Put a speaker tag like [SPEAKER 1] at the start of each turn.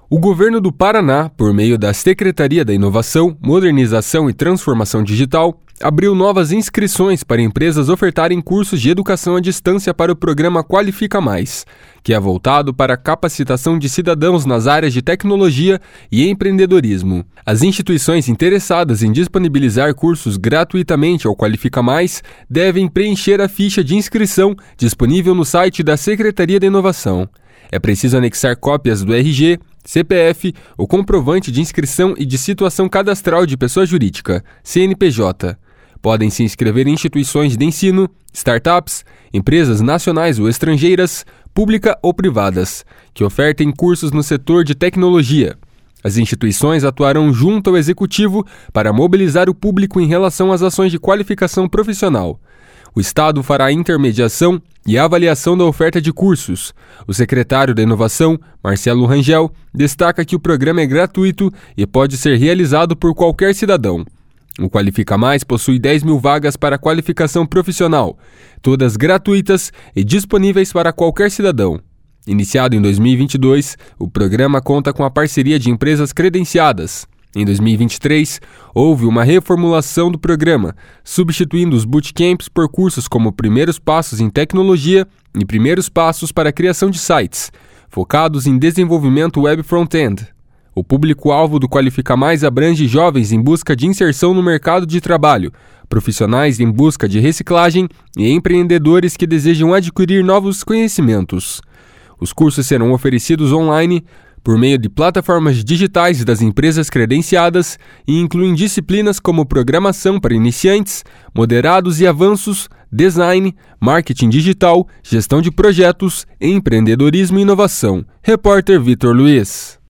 [SPEAKER 1] O governo do Paraná, por meio da Secretaria da Inovação, Modernização e Transformação Digital, abriu novas inscrições para empresas ofertarem cursos de educação à distância para o programa Qualifica Mais, que é voltado para a capacitação de cidadãos nas áreas de tecnologia e empreendedorismo. As instituições interessadas em disponibilizar cursos gratuitamente ao Qualifica Mais devem preencher a ficha de inscrição disponível no site da Secretaria da Inovação. É preciso anexar cópias do RG, CPF, o comprovante de inscrição e de situação cadastral de pessoa jurídica, CNPJ. Podem se inscrever em instituições de ensino, startups, empresas nacionais ou estrangeiras, públicas ou privadas, que ofertem cursos no setor de tecnologia. As instituições atuarão junto ao Executivo para mobilizar o público em relação às ações de qualificação profissional. O Estado fará a intermediação e a avaliação da oferta de cursos. O secretário da Inovação, Marcelo Rangel, destaca que o programa é gratuito e pode ser realizado por qualquer cidadão. O Qualifica Mais possui 10 mil vagas para qualificação profissional, todas gratuitas e disponíveis para qualquer cidadão. Iniciado em 2022, o programa conta com a parceria de empresas credenciadas. Em 2023, houve uma reformulação do programa, substituindo os bootcamps por cursos como Primeiros Passos em Tecnologia e Primeiros Passos para a Criação de Sites, focados em desenvolvimento web front-end. O público-alvo do Qualifica Mais abrange jovens em busca de inserção no mercado de trabalho, profissionais em busca de reciclagem e empreendedores que desejam adquirir novos conhecimentos. Os cursos serão oferecidos online, por meio de plataformas digitais das empresas credenciadas e incluem disciplinas como programação para iniciantes, moderados e avanços, design, marketing digital, gestão de projetos, empreendedorismo e inovação. Repórter Vitor Luiz.